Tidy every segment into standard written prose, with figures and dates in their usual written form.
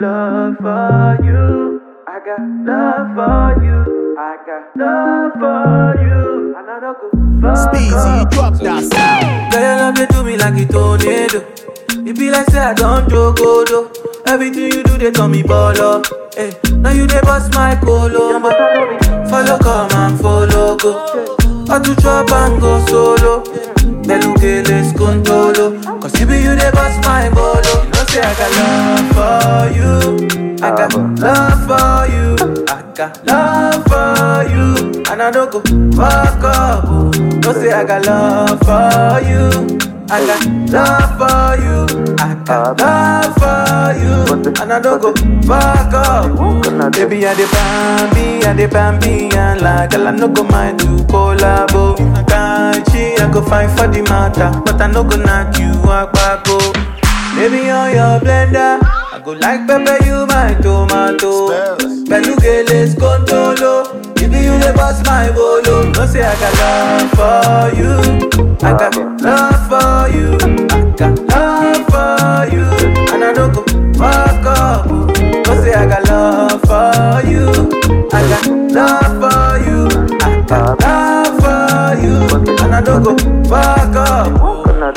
love for you. I got love for you. I got love for you. And I don't go fuck Speezy, up. drop that sound. Girl, your love they do me like a tornado. It be like say I don't joke, though. Everything you do, they call me baller. Hey, now you they bust my colo. Follow, come and follow, go. I do chop and go solo. Beluke les contolo. Cause you be you they bust my bolo. You know say I got love for you. I got love for you. I got love for you. And I don't go fuck up. No say I got love for you. I got love for you. I got love for you. And I don't go fuck up. Baby, I dey bambi, and like girl, I no go mind to collabo. Can't cheat, I go fight for the matter, but I no go knock you out back. Baby, on your blender, I go like pepper, you my tomato. Beluke les contolo. If you the boss my bolo, no say I got love for you. I got love for you. I got love for you. And I don't go fuck up. No say I got love for you. I got love for you. I got love for you. And I don't go fuck up.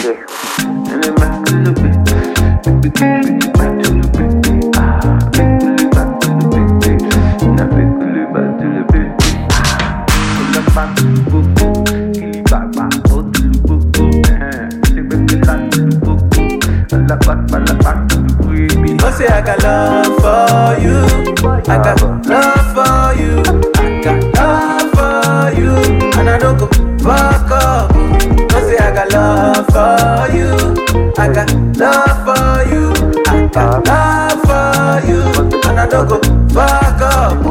No say I got love for you. I got love for you. I got love for you. And I don't go fuck up. No say I got love for you. I got love for you. I got love for you. And I don't go fuck up.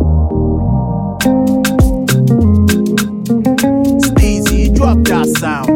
Speezy, drop that sound.